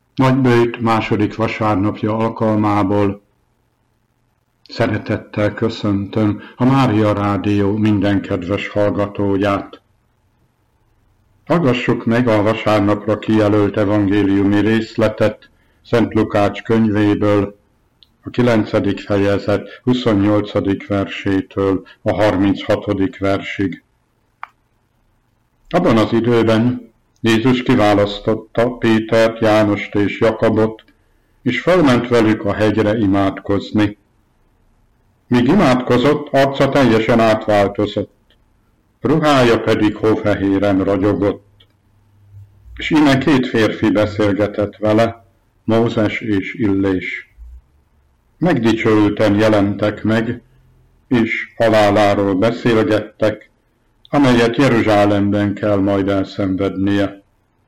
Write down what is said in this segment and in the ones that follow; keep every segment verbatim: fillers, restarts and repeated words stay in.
Nagybőjt második vasárnapja alkalmából szeretettel köszöntöm a Mária Rádió minden kedves hallgatóját. Hallgassuk meg a vasárnapra kijelölt evangéliumi részletet Szent Lukács könyvéből, a kilencedik fejezet huszonnyolcadik versétől a harminchatodik versig. Abban az időben Jézus kiválasztotta Pétert, Jánost és Jakabot, és felment velük a hegyre imádkozni. Míg imádkozott, arca teljesen átváltozott, ruhája pedig hófehéren ragyogott. És íme két férfi beszélgetett vele, Mózes és Illés. Megdicsőülten jelentek meg, és haláláról beszélgettek, amelyet Jeruzsálemben kell majd elszenvednie.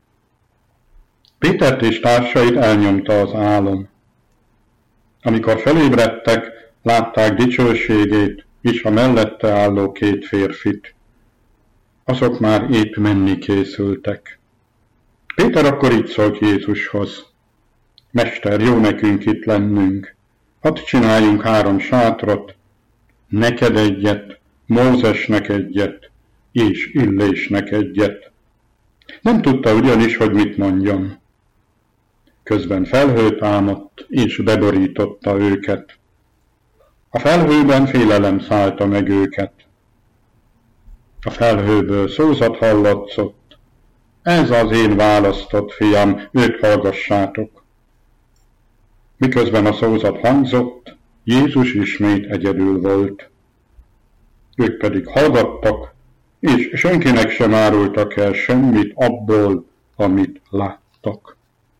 Pétert és társait elnyomta az álom. Amikor felébredtek, látták dicsőségét és a mellette álló két férfit. Azok már épp menni készültek. Péter akkor így szólt Jézushoz: Mester, jó nekünk itt lennünk. Hadd csináljunk három sátrat, neked egyet, Mózesnek egyet, és Illésnek egyet. Nem tudta ugyanis, hogy mit mondjon. Közben felhő támadt, és beborította őket. A felhőben félelem szállta meg őket. A felhőből szózat hallatszott: Ez az én választott fiam, őt hallgassátok. Miközben a szózat hangzott, Jézus ismét egyedül volt. Ők pedig hallgattak, és senkinek sem árultak el semmit abból, amit láttak.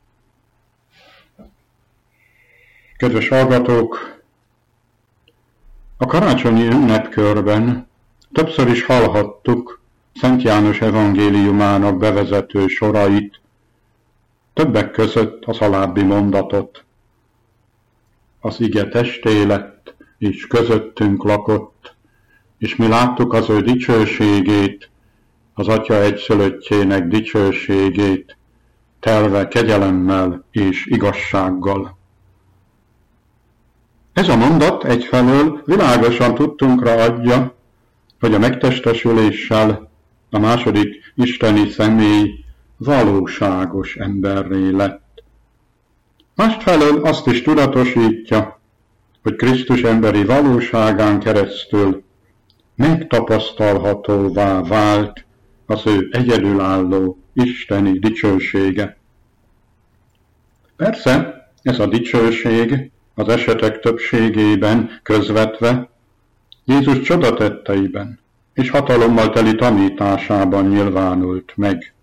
Kedves hallgatók, a karácsonyi ünnepkörben többször is hallhattuk Szent János evangéliumának bevezető sorait, többek között az alábbi mondatot: Az ige testé lett, és közöttünk lakott, és mi láttuk az ő dicsőségét, az Atya egyszülöttjének dicsőségét, telve kegyelemmel és igazsággal. Ez a mondat egyfelől világosan tudtunkra adja, hogy a megtestesüléssel a második isteni személy valóságos emberré lett. Másfelől azt is tudatosítja, hogy Krisztus emberi valóságán keresztül megtapasztalhatóvá vált az ő egyedülálló isteni dicsősége. Persze, ez a dicsőség az esetek többségében közvetve Jézus csodatetteiben és hatalommal teli tanításában nyilvánult meg.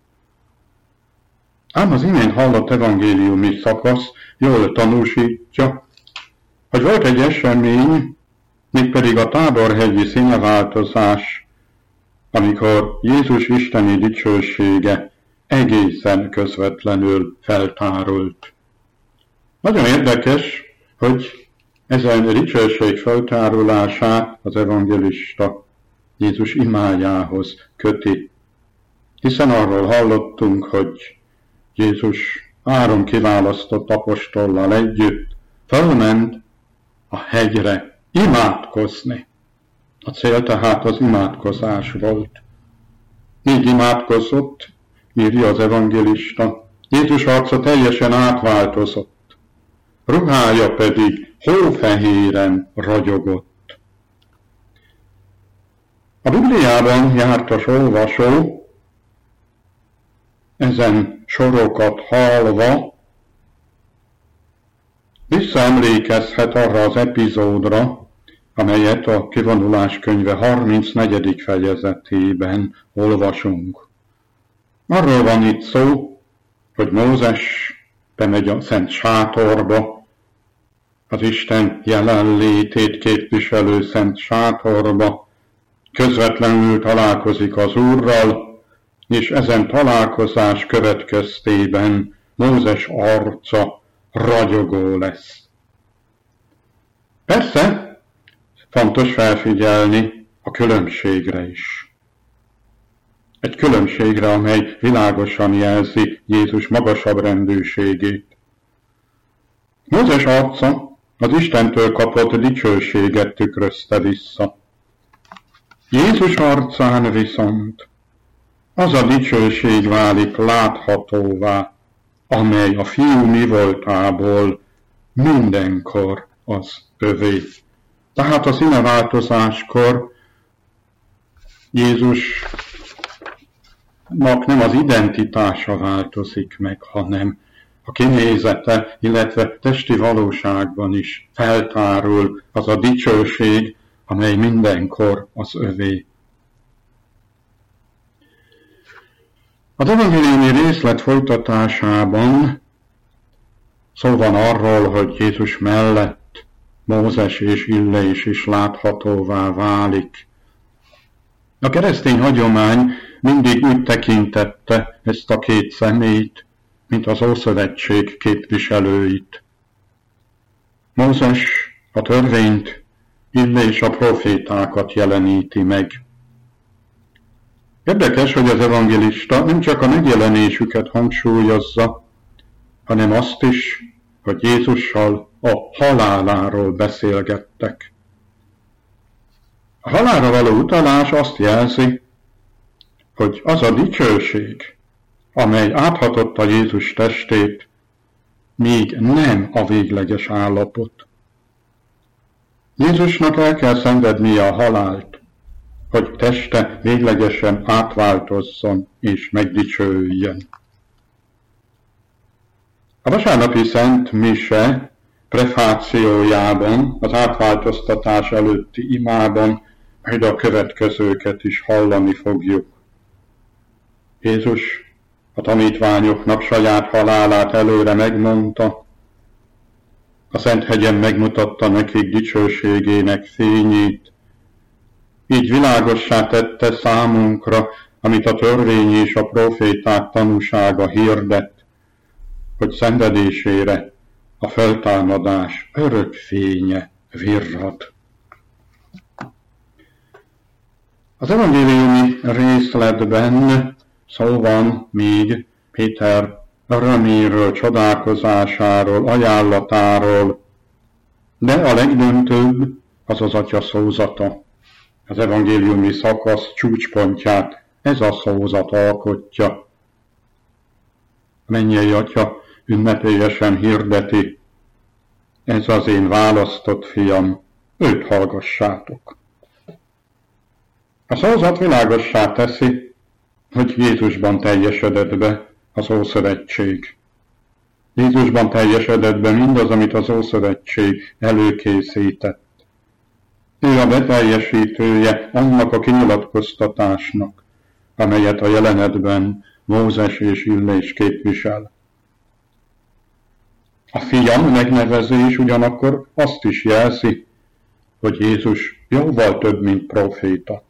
Ám az imént hallott evangéliumi szakasz jól tanúsítja, hogy volt egy esemény, mégpedig a táborhegyi színeváltozás, amikor Jézus isteni dicsősége egészen közvetlenül feltárult. Nagyon érdekes, hogy ezen dicsőség feltárulását az evangélista Jézus imájához köti, hiszen arról hallottunk, hogy Jézus három kiválasztott apostollal együtt felment a hegyre imádkozni. A cél tehát az imádkozás volt. Így imádkozott, írja az evangélista, Jézus arca teljesen átváltozott, ruhája pedig hófehéren ragyogott. A Bibliában jártas olvasó ezen sorokat hallva visszaemlékezhet arra az epizódra, amelyet a Kivonulás könyve harmincnegyedik fejezetében olvasunk. Arról van itt szó, hogy Mózes bemegy a szent sátorba, az Isten jelenlétét képviselő szent sátorba, közvetlenül találkozik az Úrral, és ezen találkozás következtében Mózes arca ragyogó lesz. Persze, fontos felfigyelni a különbségre is. Egy különbségre, amely világosan jelzi Jézus magasabb rendűségét. Mózes arca az Istentől kapott dicsőséget tükrözte vissza. Jézus arcán viszont az a dicsőség válik láthatóvá, amely a fiú mi voltából mindenkor az övé. Tehát a színeváltozáskor Jézusnak nem az identitása változik meg, hanem a kinézete, illetve testi valóságban is feltárul az a dicsőség, amely mindenkor az övé. Az evangéliumi részlet folytatásában szó van arról, hogy Jézus mellett Mózes és Illés is láthatóvá válik. A keresztény hagyomány mindig úgy tekintette ezt a két személyt, mint az Ószövetség képviselőit. Mózes a törvényt, Illés a profétákat jeleníti meg. Érdekes, hogy az evangélista nem csak a megjelenésüket hangsúlyozza, hanem azt is, hogy Jézussal a haláláról beszélgettek. A halálra való utalás azt jelzi, hogy az a dicsőség, amely áthatotta Jézus testét, még nem a végleges állapot. Jézusnak el kell szenvednie a halált, hogy teste véglegesen átváltozzon és megdicsőjön. A vasárnapi Szent Mise prefációjában, az átváltoztatás előtti imában majd a következőket is hallani fogjuk. Jézus a tanítványoknak saját halálát előre megmondta, a Szenthegyen megmutatta nekik dicsőségének fényét, így világossá tette számunkra, amit a törvény és a proféták tanúsága hirdet, hogy szenvedésére a feltámadás örök fénye virrad. Az evangéliumi részletben szó van még Péter öröméről, csodálkozásáról, ajánlatáról, de a legdöntőbb az az Atya szózata. Az evangéliumi szakasz csúcspontját ez a szózat alkotja. Mennyei Atya ünnepélyesen hirdeti, ez az én választott fiam, őt hallgassátok. A szózat világossá teszi, hogy Jézusban teljesedett be az Ószövetség. Jézusban teljesedett be mindaz, amit az Ószövetség előkészített. Ő a beteljesítője annak a kinyilatkoztatásnak, amelyet a jelenetben Mózes és Illés képvisel. A fiam megnevezés ugyanakkor azt is jelzi, hogy Jézus jóval több, mint próféta.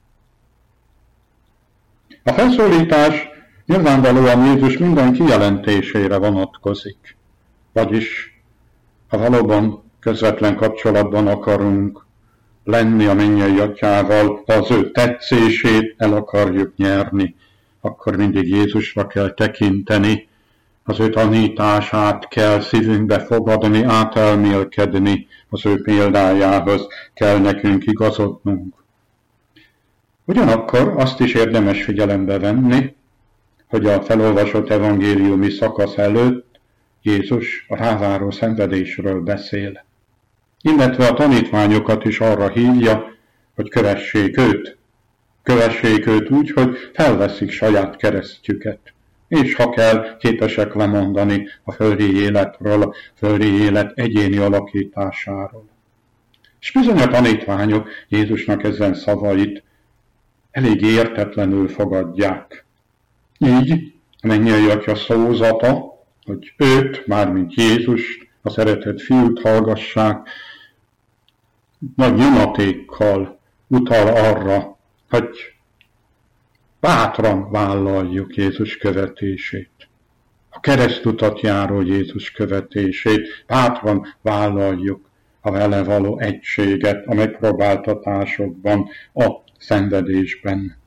A felszólítás nyilvánvalóan Jézus minden kijelentésére vonatkozik, vagyis ha valóban közvetlen kapcsolatban akarunk lenni a mennyei Atyával, ha az ő tetszését el akarjuk nyerni, akkor mindig Jézusra kell tekinteni, az ő tanítását kell szívünkbe fogadni, átelmélkedni, az ő példájához kell nekünk igazodnunk. Ugyanakkor azt is érdemes figyelembe venni, hogy a felolvasott evangéliumi szakasz előtt Jézus a ráváró szenvedésről beszél, illetve a tanítványokat is arra hívja, hogy kövessék őt. Kövessék őt úgy, hogy felveszik saját keresztjüket, és ha kell, képesek lemondani a földi életről, a földi élet egyéni alakításáról. És bizony a tanítványok Jézusnak ezen szavait elég értetlenül fogadják. Így a mennyei Atya szózata, hogy őt, mármint Jézust, a szeretett fiút hallgassák, nagy nyomatékkal utal arra, hogy bátran vállaljuk Jézus követését. A keresztutat járó Jézus követését, bátran vállaljuk a vele való egységet a megpróbáltatásokban, a szenvedésben.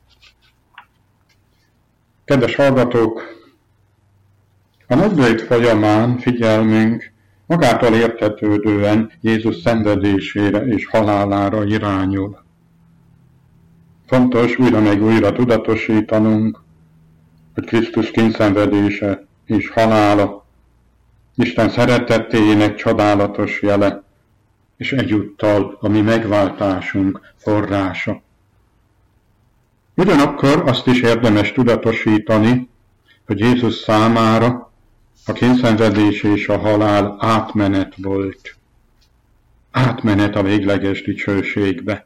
Kedves hallgatók, a nagybőjt folyamán figyelmünk magától értetődően Jézus szenvedésére és halálára irányul. Fontos újra meg újra tudatosítanunk, hogy Krisztus kényszenvedése és halála Isten szeretetének csodálatos jele, és egyúttal a mi megváltásunk forrása. Ugyanakkor azt is érdemes tudatosítani, hogy Jézus számára a kényszenvedés és a halál átmenet volt. Átmenet a végleges dicsőségbe.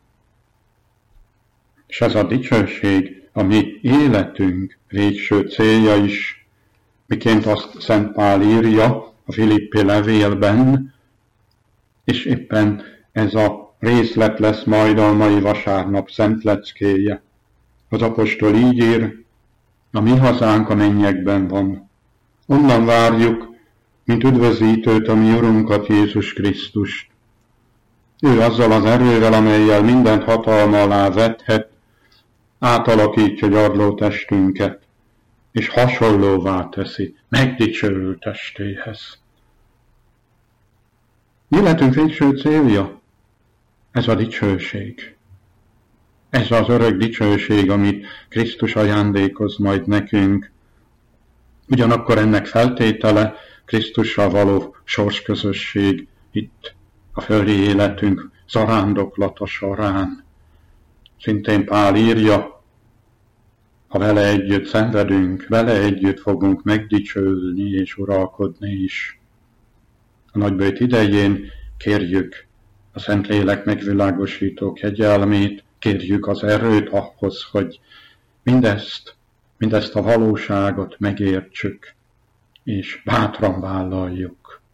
És ez a dicsőség a mi életünk végső célja is, miként azt Szent Pál írja a Filippi levélben, és éppen ez a részlet lesz majd a mai vasárnap szent leckéje. Az apostol így ír, a mi hazánk a mennyekben van. Onnan várjuk, mint üdvözítőt a mi Urunkat, Jézus Krisztust. Ő azzal az erővel, amellyel mindent hatalma alá vethet, átalakítja gyarló testünket, és hasonlóvá teszi megdicsőült testéhez. Életünk végső célja, ez a dicsőség. Ez az örök dicsőség, amit Krisztus ajándékoz majd nekünk. Ugyanakkor ennek feltétele Krisztussal való sorsközösség itt a földi életünk zarándoklata során. Szintén Pál írja, ha vele együtt szenvedünk, vele együtt fogunk megdicsőlni és uralkodni is. A nagybőjt idején kérjük a Szentlélek megvilágosító kegyelmét, kérjük az erőt ahhoz, hogy mindezt, mindezt a valóságot megértsük, és bátran vállaljuk.